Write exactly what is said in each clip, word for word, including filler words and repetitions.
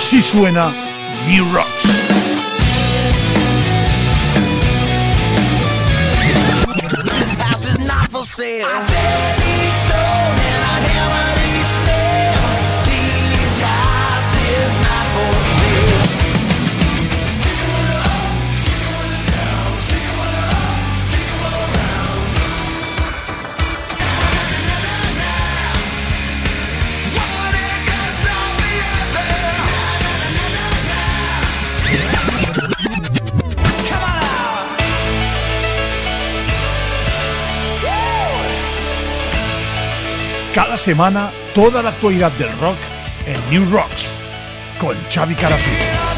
Así suena New Rocks. This house is not for sale. I said each stone and I hammered each nail. This house is not for sale. Cada semana, toda la actualidad del rock en New Rocks, con Xavi Carafí.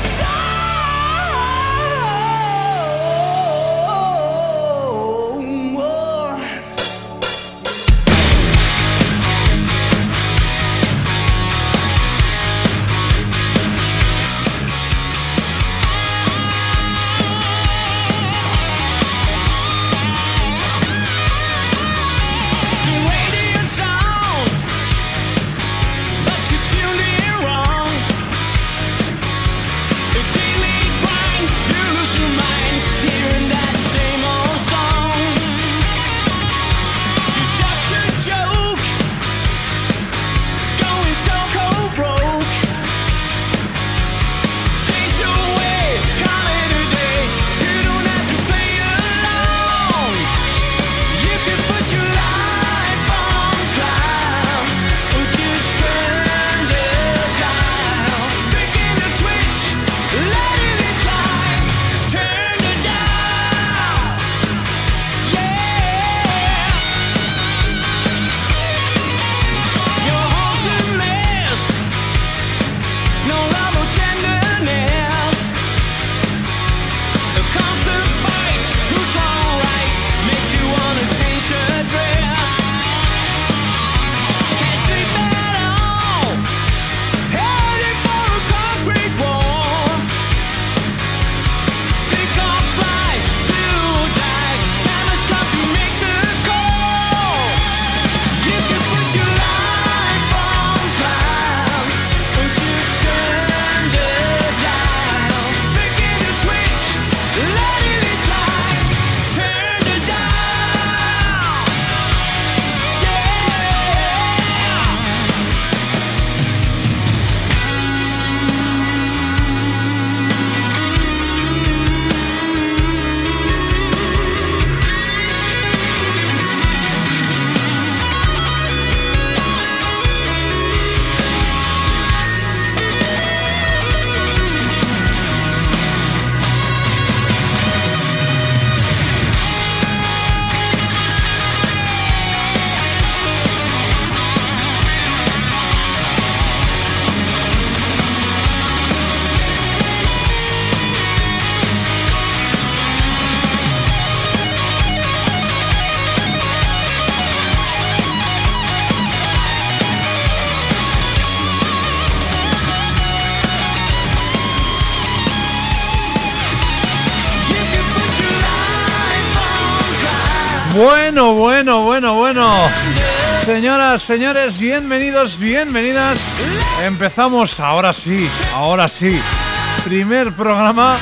Bueno, bueno, bueno, bueno. Señoras, señores, bienvenidos, bienvenidas. Empezamos, ahora sí, ahora sí. Primer programa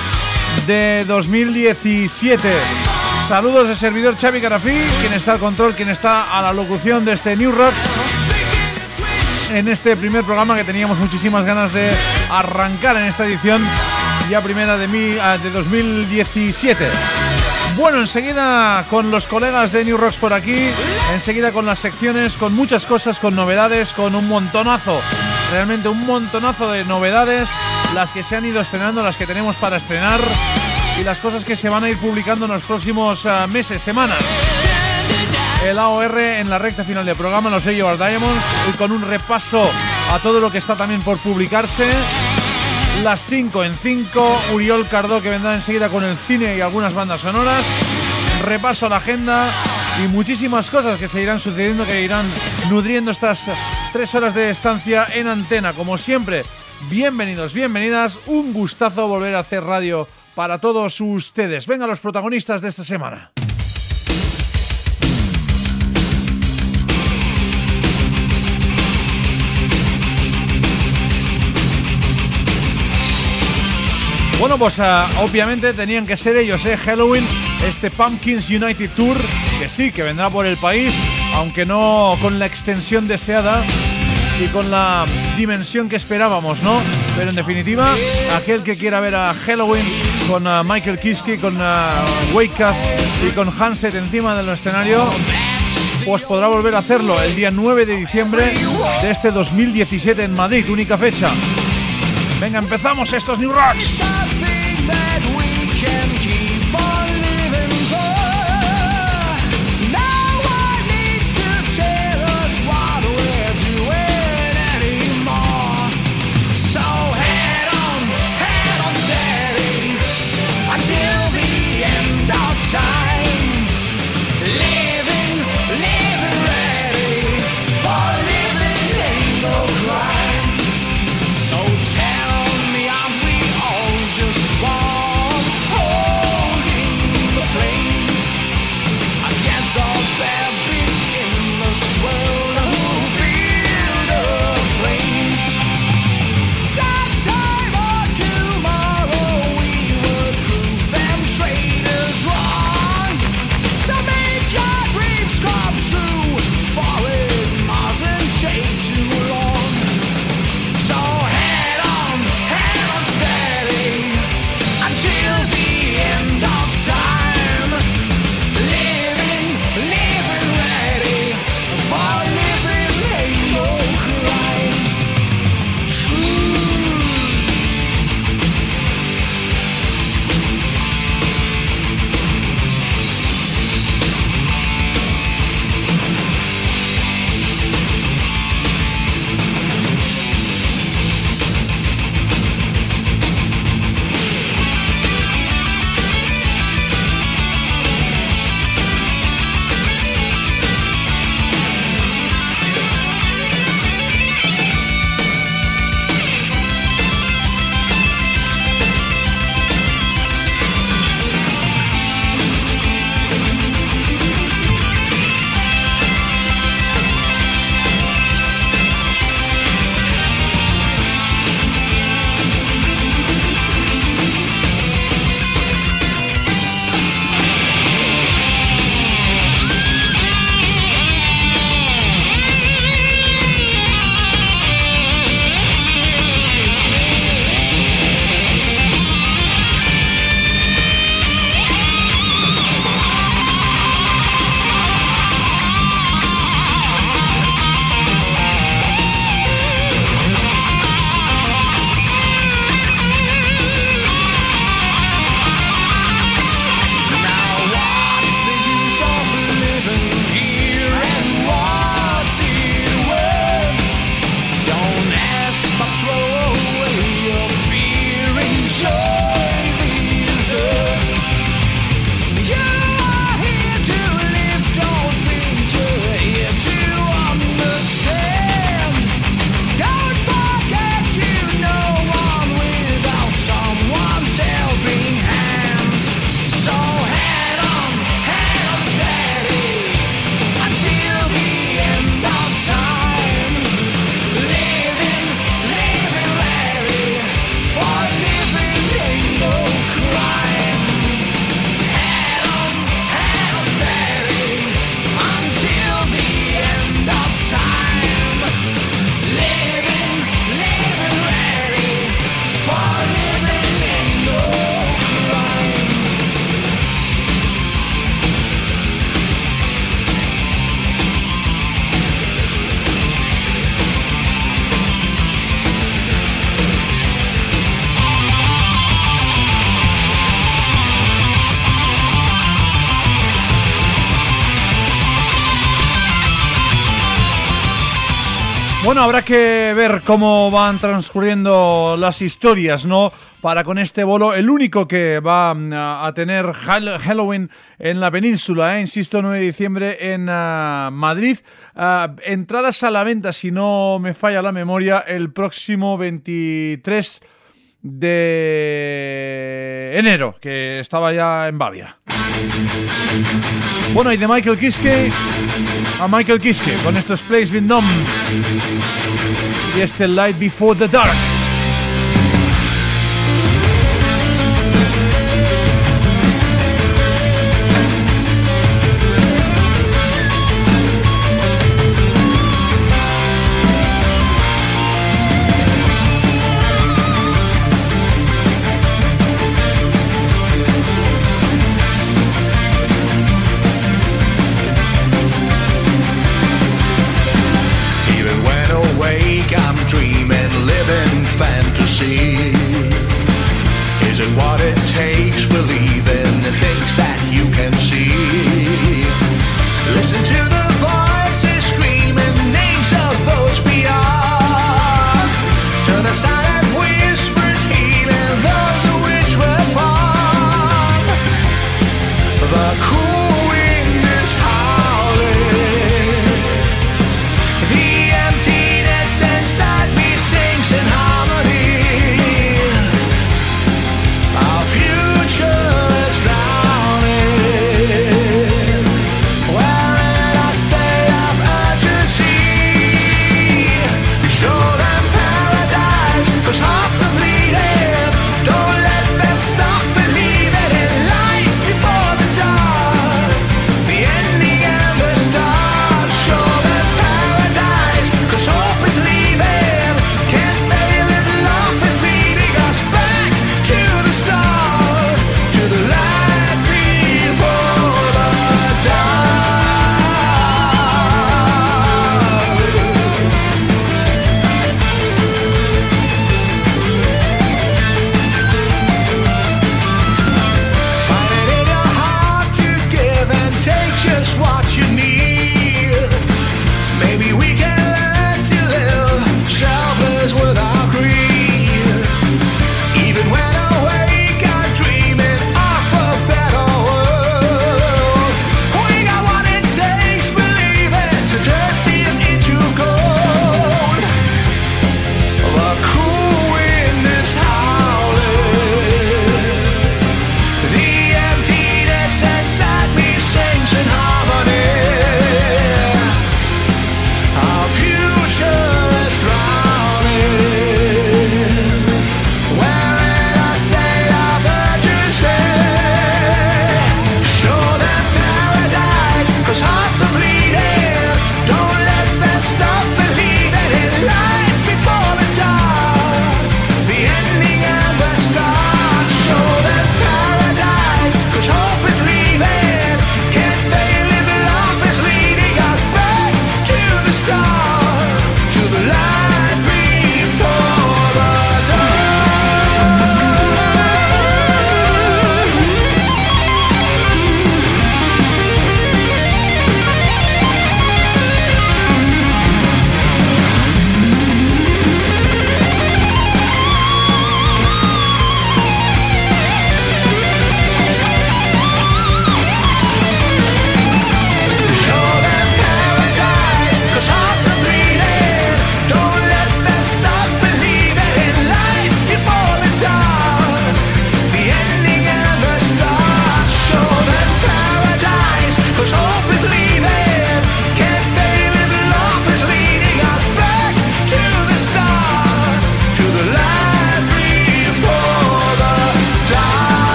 de dos mil diecisiete. Saludos de servidor Xavi Carafí, quien está al control, quien está a la locución de este New Rocks. En este primer programa que teníamos muchísimas ganas de arrancar en esta edición ya primera de, mi, de dos mil diecisiete. Bueno, enseguida con los colegas de New Rocks por aquí, enseguida con las secciones, con muchas cosas, con novedades, con un montonazo, realmente un montonazo de novedades, las que se han ido estrenando, las que tenemos para estrenar y las cosas que se van a ir publicando en los próximos uh, meses, semanas. El A O R en la recta final del programa, los A O R Diamonds, y con un repaso a todo lo que está también por publicarse. Las cinco en cinco, Uriol Cardó, que vendrá enseguida con el cine y algunas bandas sonoras. Repaso a la agenda y muchísimas cosas que se irán sucediendo, que irán nutriendo estas tres horas de estancia en antena. Como siempre, bienvenidos, bienvenidas. Un gustazo volver a hacer radio para todos ustedes. Venga, los protagonistas de esta semana. Bueno, pues uh, obviamente tenían que ser ellos, ¿eh? Helloween, este Pumpkins United Tour, que sí, que vendrá por el país, aunque no con la extensión deseada y con la dimensión que esperábamos, ¿no? Pero en definitiva, aquel que quiera ver a Helloween con uh, Michael Kiske, con uh, Wake Up y con Hanset encima del escenario, pues podrá volver a hacerlo el día nueve de diciembre de este dos mil diecisiete en Madrid, única fecha. Venga, empezamos estos New Rocks. Bueno, habrá que ver cómo van transcurriendo las historias, ¿no? Para con este bolo, el único que va uh, a tener Helloween en la península, ¿eh? Insisto, nueve de diciembre en uh, Madrid. Uh, entradas a la venta, si no me falla la memoria, el próximo veintitrés de enero, que estaba ya en Bavia. Bueno, y de Michael Kiske a Michael Kiske con estos Place Been Numb y este Light Before the Dark. see. Isn't what it takes, believe in the things that you can see. Listen to the voices screaming names of those beyond. To the silent whispers healing those which were fond. The cool wind is howling. The emptiness inside me sings in harmony.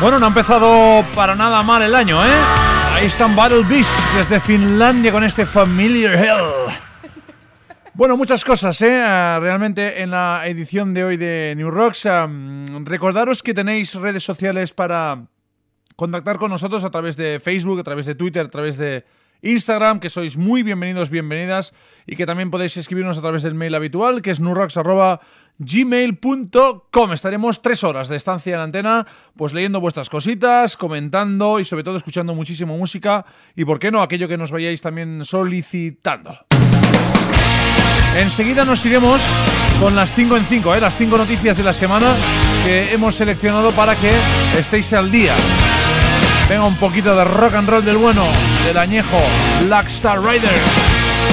Bueno, no ha empezado para nada mal el año, ¿eh? Ahí están Battle Beast desde Finlandia con este Familiar Hell. Bueno, muchas cosas, ¿eh? Realmente en la edición de hoy de New Rocks. Um, recordaros que tenéis redes sociales para contactar con nosotros a través de Facebook, a través de Twitter, a través de Instagram, que sois muy bienvenidos, bienvenidas, y que también podéis escribirnos a través del mail habitual, que es newrocks arroba gmail punto com. Estaremos tres horas de estancia en antena, pues leyendo vuestras cositas, comentando y sobre todo escuchando muchísimo música y, por qué no, aquello que nos vayáis también solicitando. Enseguida nos iremos con las cinco en cinco, ¿eh? Las cinco noticias de la semana que hemos seleccionado para que estéis al día. Venga, un poquito de rock and roll del bueno, del añejo Black Star Riders.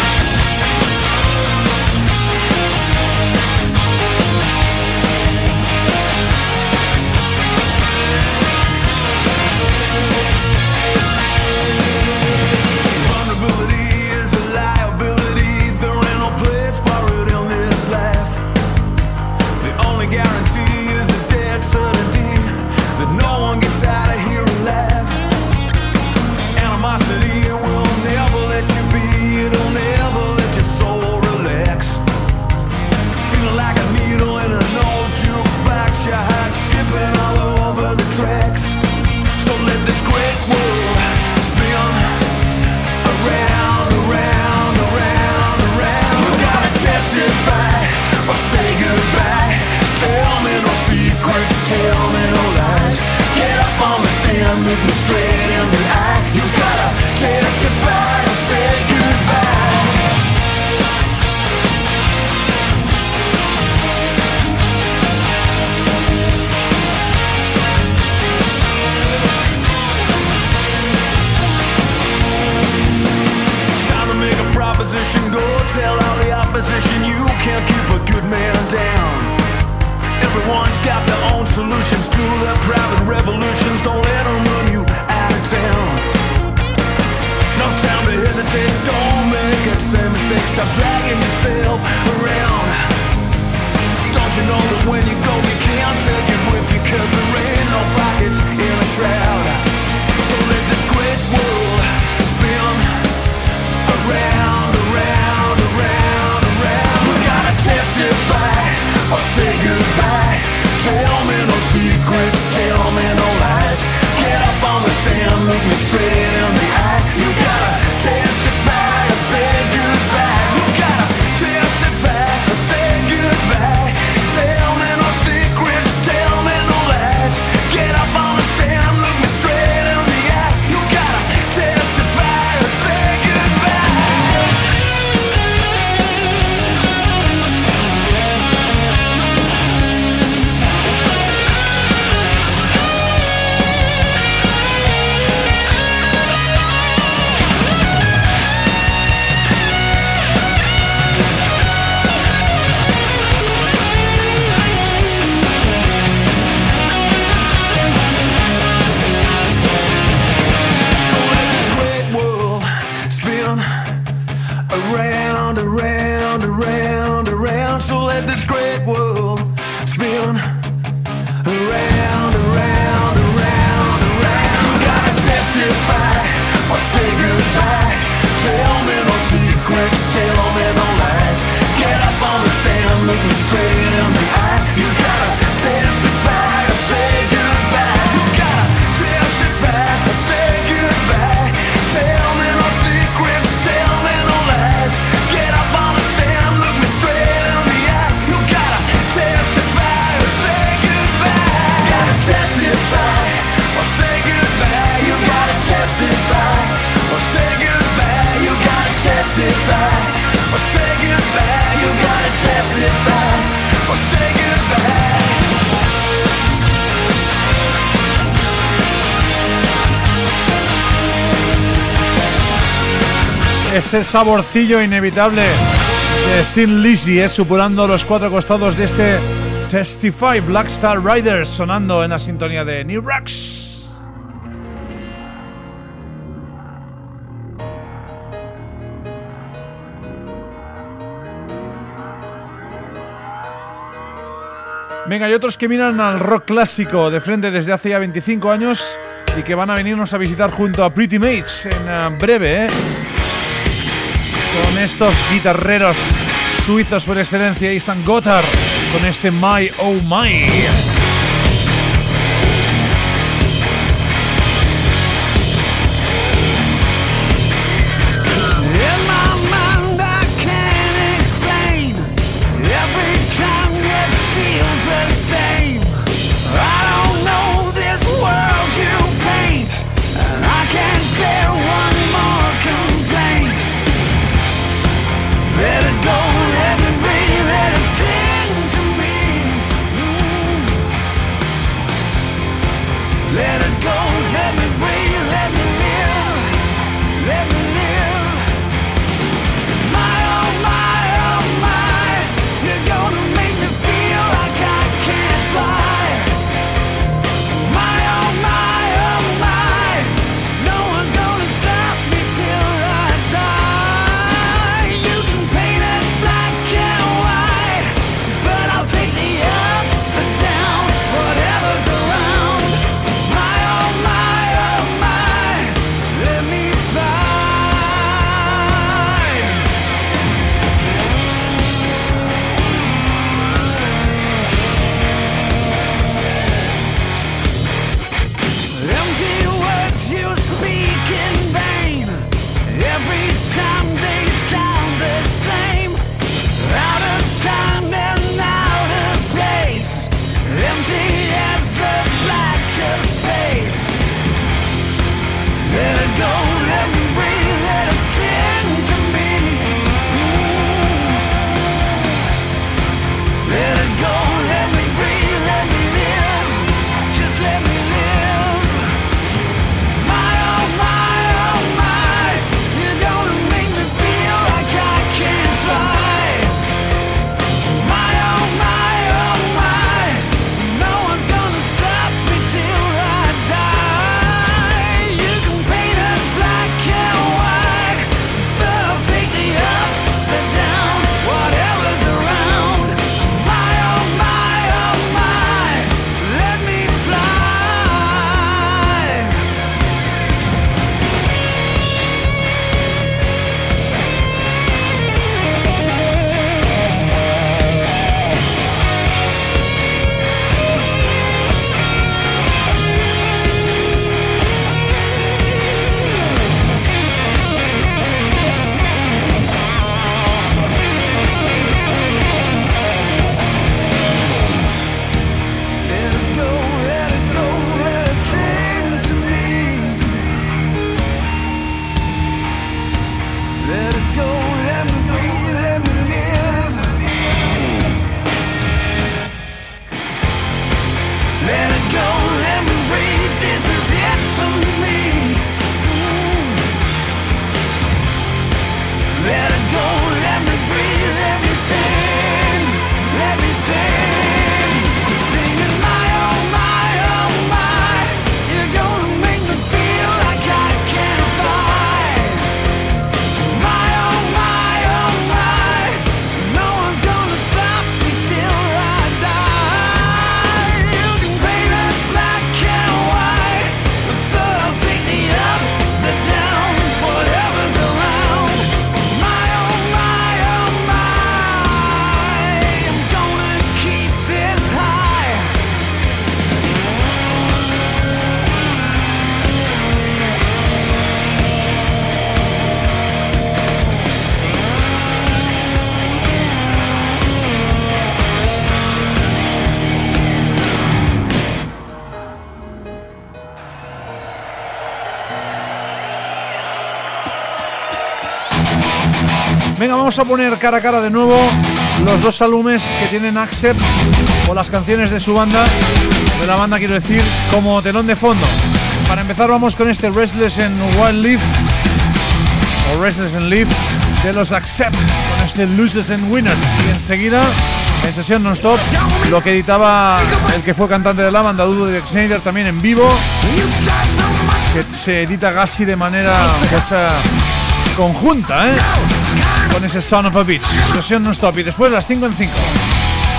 Look me straight in the eye. You gotta testify or say goodbye. Time to make a proposition. Go tell all the opposition you can't keep a good man down. Everyone's got their own solutions to their private revolutions. Don't let them run you out of town. No time to hesitate. Don't make that same mistake. Stop dragging yourself around. Don't you know that when you go you can't take it with you, 'cause there ain't no pockets in a shroud. So let this great world spin around, around, around, around. You gotta testify or say goodbye. Tell me no secrets, tell me no lies. Get up on the stand, look me straight in the eye. You gotta testify or say goodbye. You gotta testify or say goodbye. Tell me no secrets, tell me no lies. Get up on the stand, look me straight in the eye. You gotta testify or say goodbye. Around, around, around, around. So let this great world spin around, around, around, around. You gotta testify or say goodbye. Tell me no secrets, tell me no lies. Get up on the stand, look me straight in the eye. You gotta testify or say goodbye. You gotta testify or say goodbye. Tell me no secrets, tell me no lies. Get up on the stand, look me straight in the eye. You gotta testify or say goodbye. Gotta testify or say goodbye. You gotta testify or say goodbye. You gotta testify or say goodbye. You gotta testify or say goodbye. Ese saborcillo inevitable de Thin Lizzy, eh, supurando los cuatro costados de este Testify. Black Star Riders sonando en la sintonía de New Rocks. Venga, hay otros que miran al rock clásico de frente desde hace ya veinticinco años y que van a venirnos a visitar junto a Pretty Mates en uh, breve, ¿eh? Con estos guitarreros suizos por excelencia. Ahí están Gotthard con este My Oh My. Venga, vamos a poner cara a cara de nuevo los dos álbumes que tienen Accept o las canciones de su banda, de la banda quiero decir, como telón de fondo. Para empezar vamos con este Restless and Wild Live o Restless and Live de los Accept, con este Losers and Winners, y enseguida en sesión non-stop lo que editaba el que fue cantante de la banda, Udo Dirk-Schneider, también en vivo, que se edita casi de manera pues, uh, conjunta, ¿eh? Con ese Son of a Bitch, sesión non-stop, y después las cinco en cinco.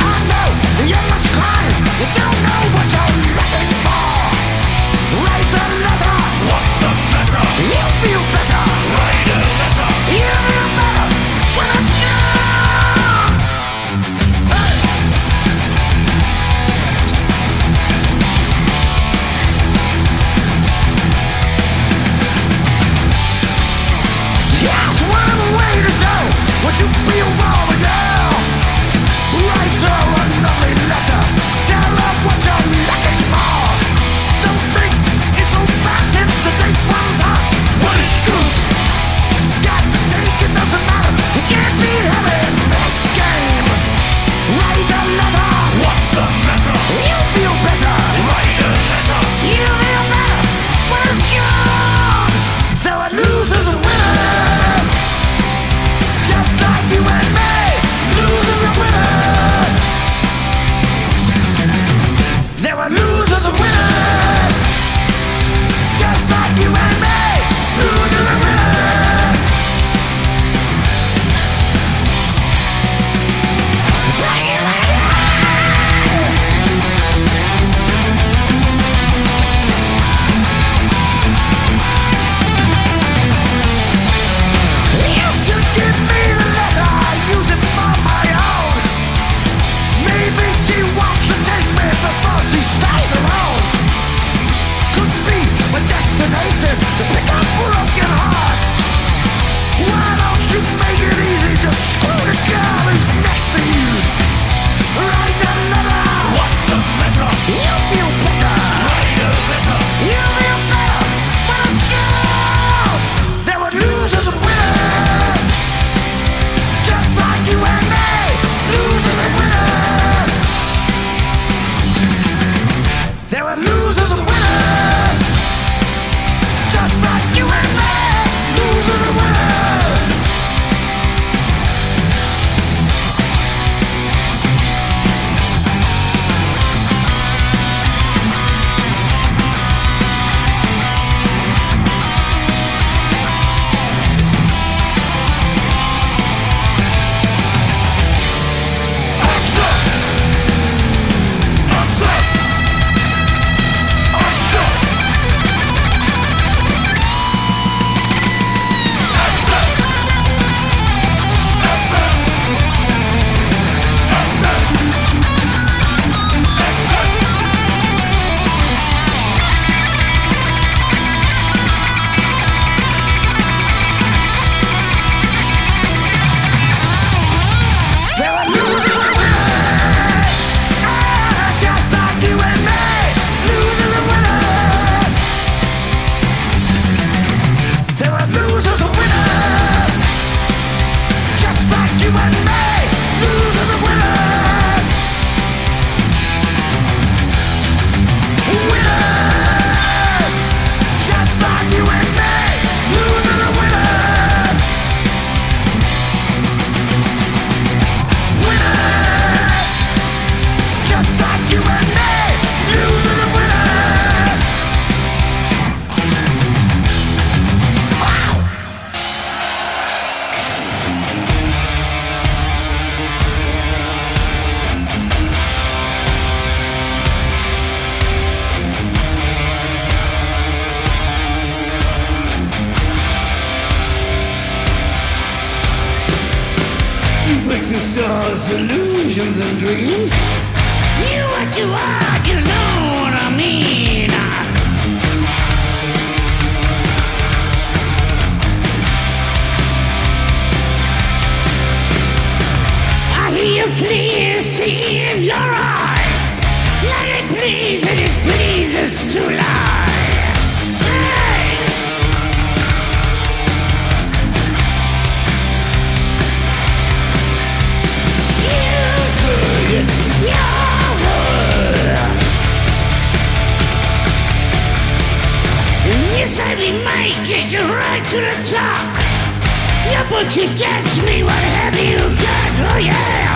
stars, illusions and dreams. You what you are, you know what I mean. I hear you please see in your eyes. Let it please and it pleases to lie. You say we might get you right to the top. Yeah, but you get me, what have you got? Oh yeah.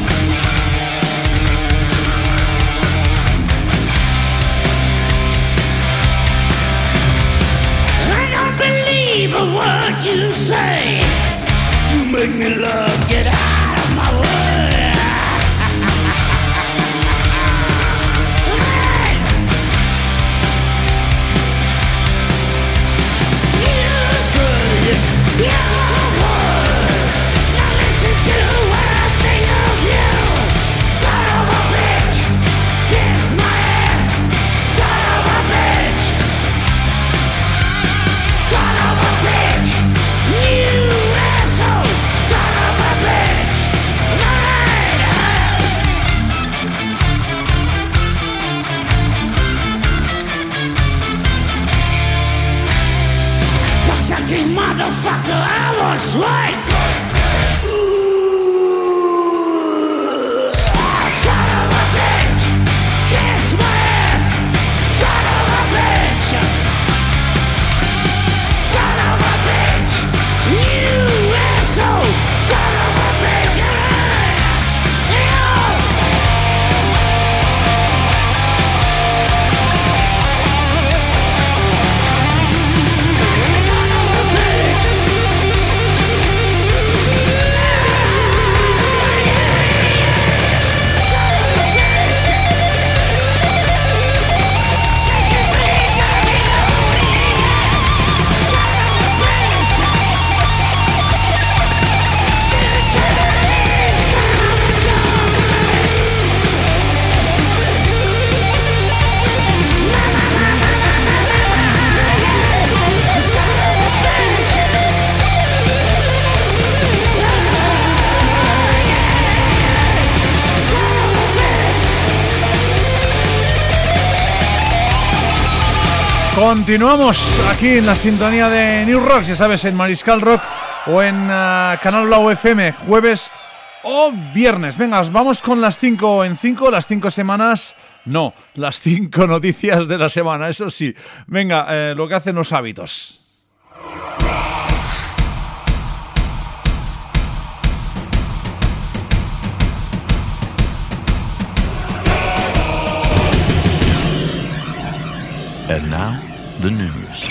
I don't believe a word you say. You make me love, get out of my way. motherfucker, I was right. Ah, son of a bitch, kiss my ass. Son of a bitch, son of a bitch, you asshole. Son of a bitch, you. Continuamos aquí en la sintonía de New Rock, ya sabes, en Mariscal Rock o en uh, Canal Blau F M, jueves o viernes. Venga, vamos con las cinco en cinco, las cinco semanas, no, las cinco noticias de la semana, eso sí. Venga, eh, lo que hacen los hábitos. And now, the news.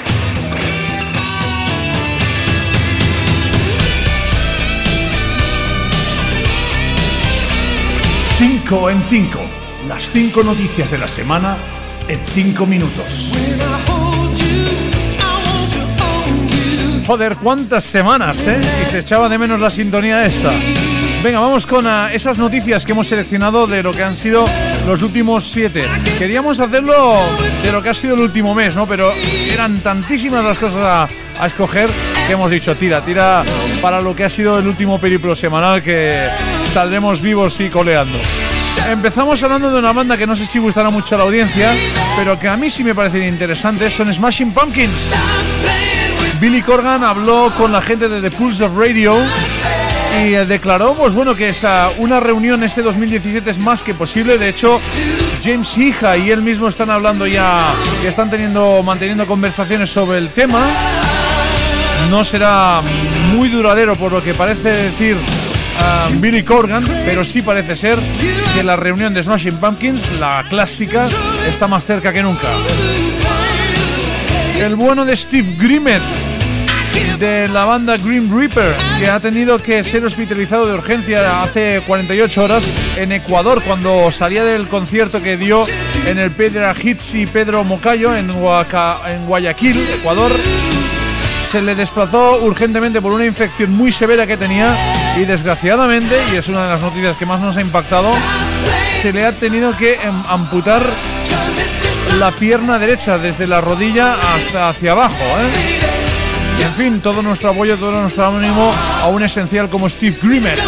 Cinco en cinco. Las cinco noticias de la semana en cinco minutos. Joder, cuántas semanas, ¿eh? Y se echaba de menos la sintonía esta. Venga, vamos con uh, esas noticias que hemos seleccionado de lo que han sido los últimos siete. Queríamos hacerlo de lo que ha sido el último mes, ¿no? Pero eran tantísimas las cosas a, a escoger que hemos dicho, tira, tira para lo que ha sido el último periplo semanal, que saldremos vivos y coleando. Empezamos hablando de una banda que no sé si gustará mucho a la audiencia, pero que a mí sí me parecen interesantes, son Smashing Pumpkins. Billy Corgan habló con la gente de The Pulse of Radio y declaró, pues bueno, que esa, una reunión este dos mil diecisiete es más que posible. De hecho, James Iha y él mismo están hablando ya, que están teniendo, manteniendo conversaciones sobre el tema. No será muy duradero por lo que parece decir uh, Billy Corgan, pero sí parece ser que la reunión de Smashing Pumpkins, la clásica, está más cerca que nunca. El bueno de Steve Grimmett, de la banda Grim Reaper, que ha tenido que ser hospitalizado de urgencia hace cuarenta y ocho horas en Ecuador cuando salía del concierto que dio en el Pedra Hits y Pedro Mocayo en, Huaca, en Guayaquil, Ecuador. Se le desplazó urgentemente por una infección muy severa que tenía y desgraciadamente, y es una de las noticias que más nos ha impactado, se le ha tenido que amputar la pierna derecha desde la rodilla hasta hacia abajo, ¿eh? En fin, todo nuestro apoyo, todo nuestro ánimo a un esencial como Steve Grimmett.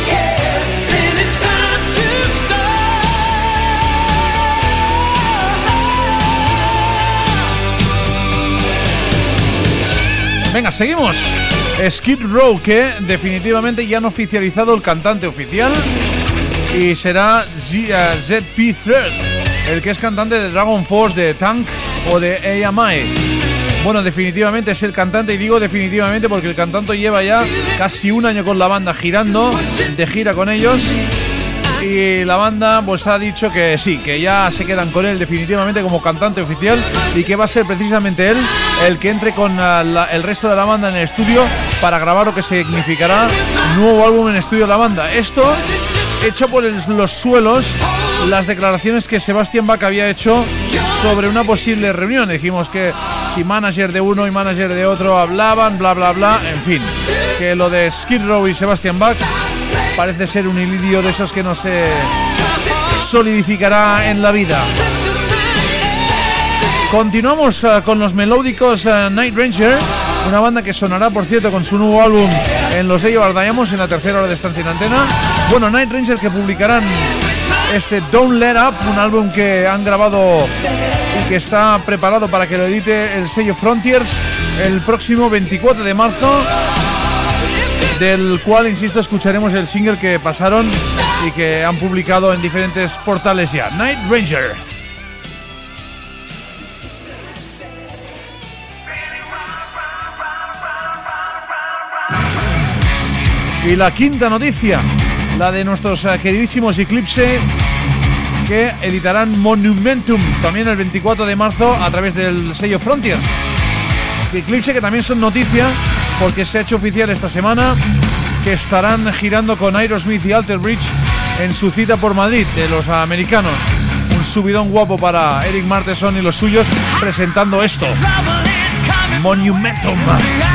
Venga, seguimos. Skid Row, que definitivamente ya han oficializado el cantante oficial y será Z, uh, Z P Third, el que es cantante de Dragon Force, de Tank o de A M I. Bueno, definitivamente es el cantante, y digo definitivamente porque el cantante lleva ya casi un año con la banda girando, de gira con ellos, y la banda pues ha dicho que sí, que ya se quedan con él definitivamente como cantante oficial y que va a ser precisamente él el que entre con uh, la, el resto de la banda en el estudio para grabar lo que significará un nuevo álbum en estudio de la banda. Esto hecho por el, los suelos las declaraciones que Sebastian Bach había hecho sobre una posible reunión. Dijimos que si manager de uno y manager de otro hablaban, bla bla bla, en fin, que lo de Skid Row y Sebastian Bach parece ser un ilirio de esos que no se solidificará en la vida. Continuamos uh, con los melódicos uh, Night Ranger, una banda que sonará, por cierto, con su nuevo álbum en los Day of Our Diamonds en la tercera hora de estancia en antena. Bueno, Night Ranger, que publicarán este Don't Let Up, un álbum que han grabado que está preparado para que lo edite el sello Frontiers el próximo veinticuatro de marzo, del cual, insisto, escucharemos el single que pasaron y que han publicado en diferentes portales ya, Night Ranger. Y la quinta noticia, la de nuestros uh, queridísimos Eclipse, que editarán Monumentum también el veinticuatro de marzo a través del sello Frontiers. Eclipse, que también son noticia porque se ha hecho oficial esta semana que estarán girando con Aerosmith y Alter Bridge en su cita por Madrid de los americanos. Un subidón guapo para Eric Martenson y los suyos presentando esto, Monumentum.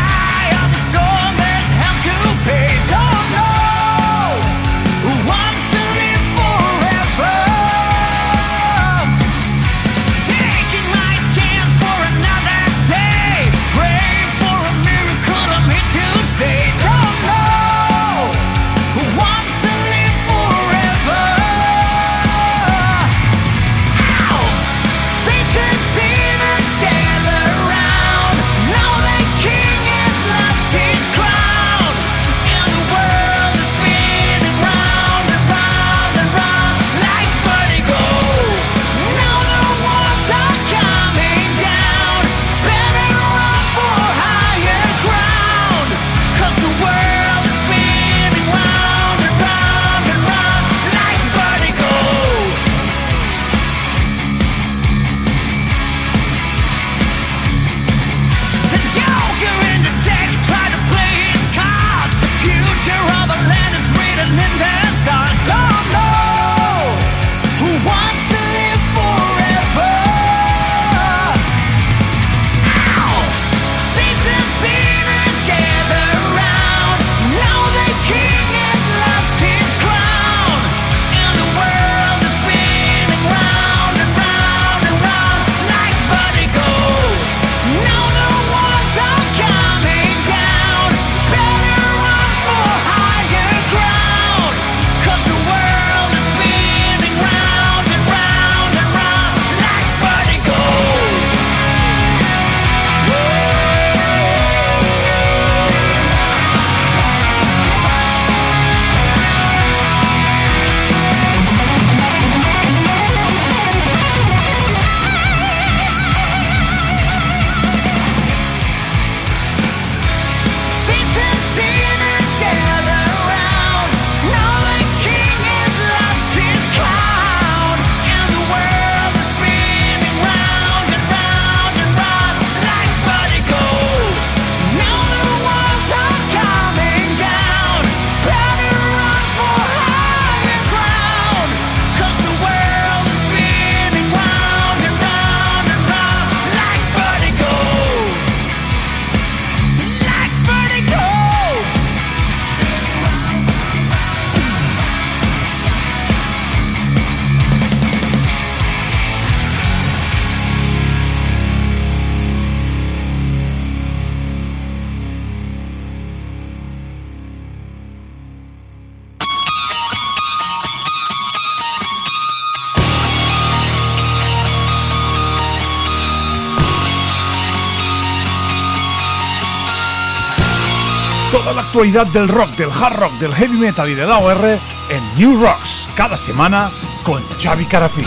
Toda la actualidad del rock, del hard rock, del heavy metal y del A O R en New Rocks, cada semana con Xavi Carafí.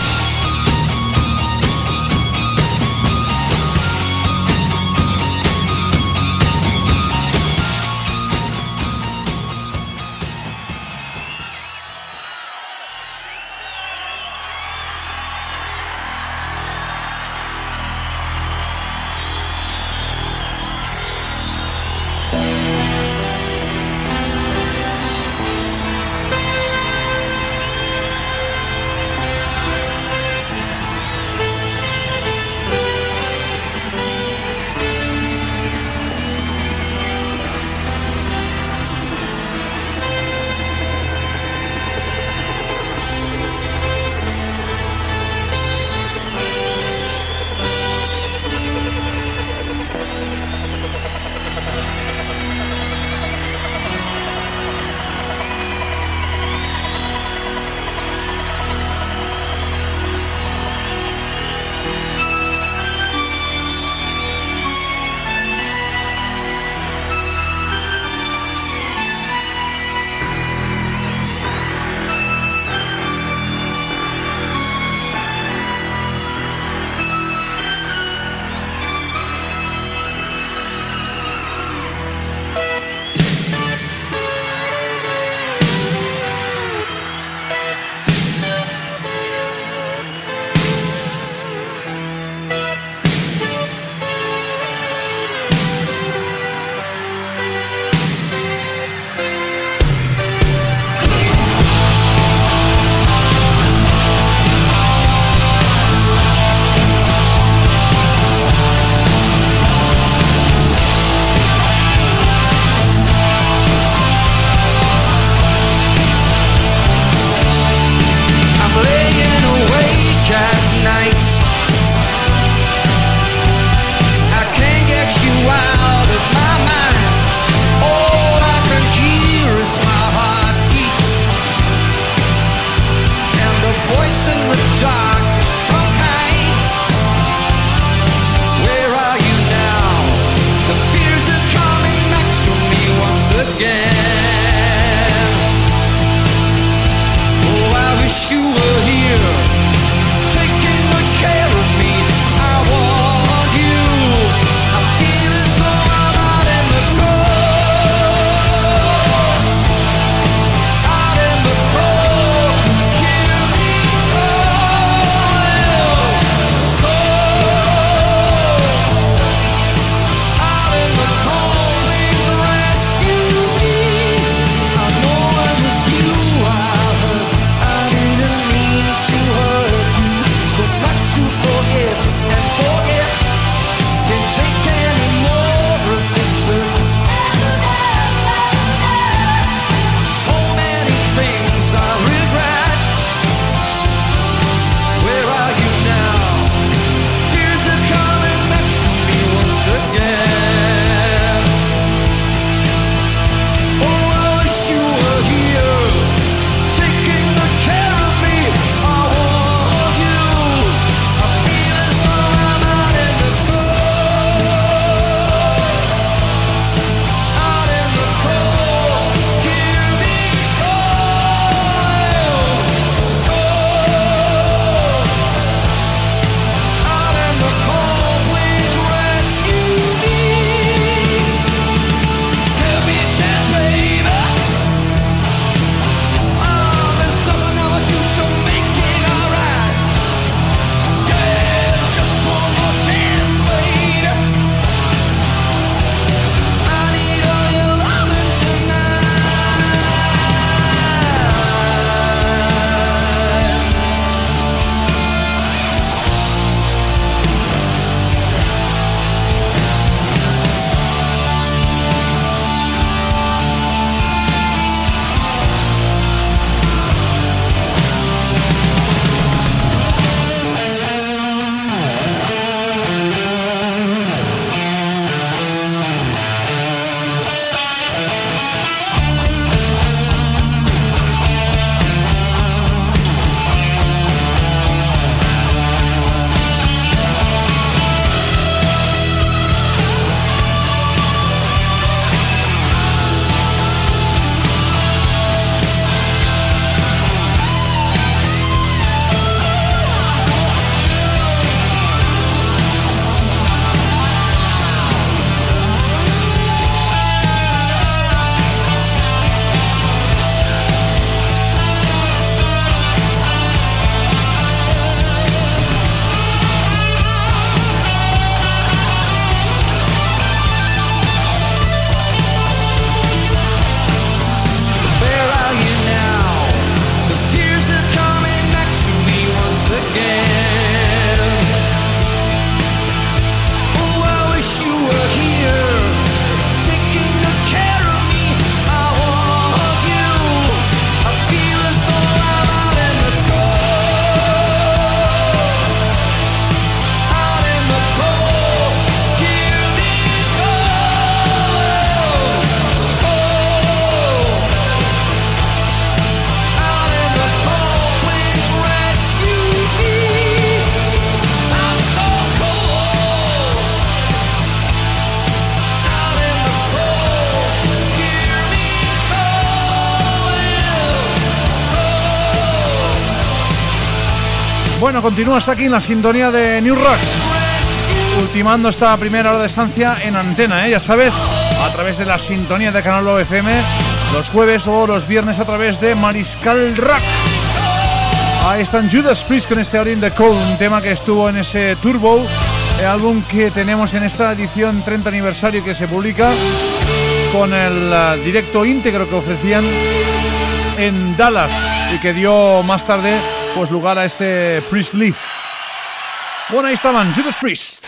Bueno, continúas aquí en la sintonía de New Rocks, ultimando esta primera hora de estancia en antena, ¿eh? Ya sabes, a través de la sintonía de Canal O F M, los jueves o los viernes a través de Mariscal Rock. Ahí están Judas Priest con este Out in the Cold, un tema que estuvo en ese Turbo, el álbum que tenemos en esta edición treinta aniversario que se publica con el uh, directo íntegro que ofrecían en Dallas y que dio más tarde pues lugar a ese Priest Leaf. Bueno, ahí estaban Judas Priest.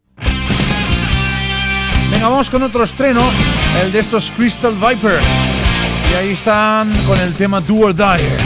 Venga, vamos con otro estreno, el de estos Crystal Viper, y ahí están con el tema Do or Die.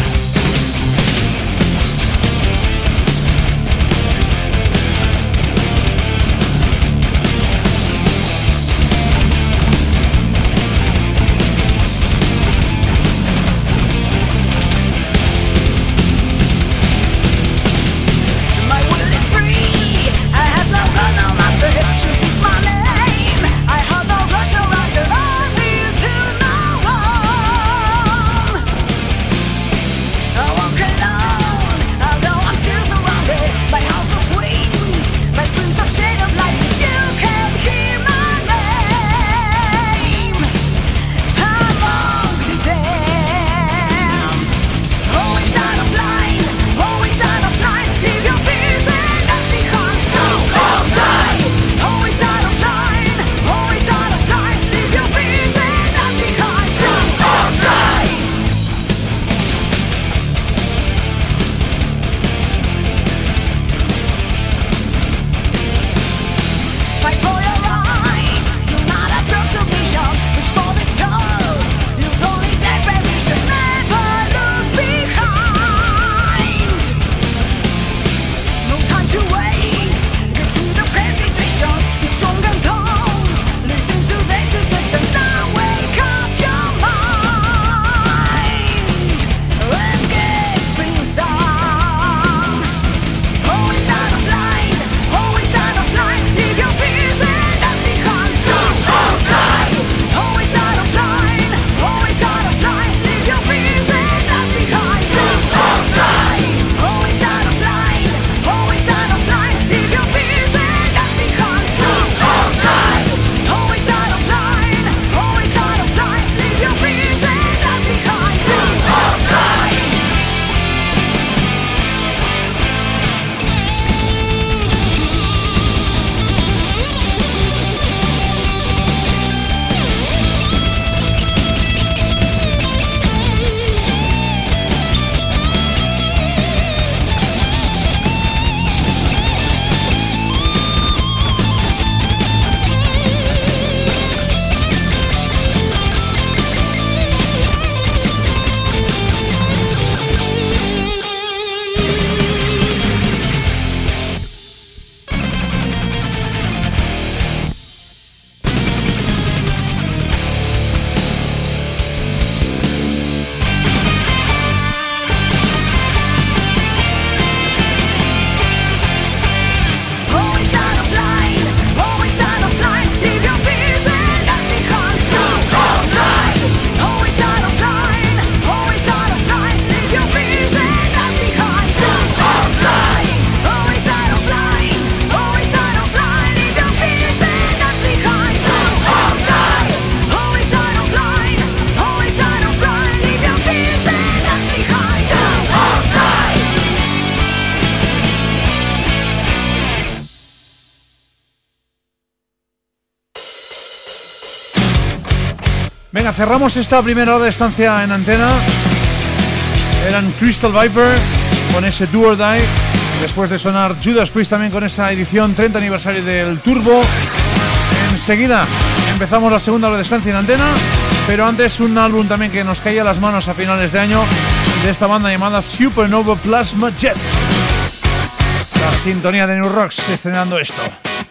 Venga, cerramos esta primera hora de estancia en antena. Eran Crystal Viper con ese Do or Die. Después de sonar Judas Priest también con esta edición treinta aniversario del Turbo. Enseguida empezamos la segunda hora de estancia en antena. Pero antes un álbum también que nos caía a las manos a finales de año, de esta banda llamada Supernova Plasma Jets. La sintonía de New Rocks estrenando esto.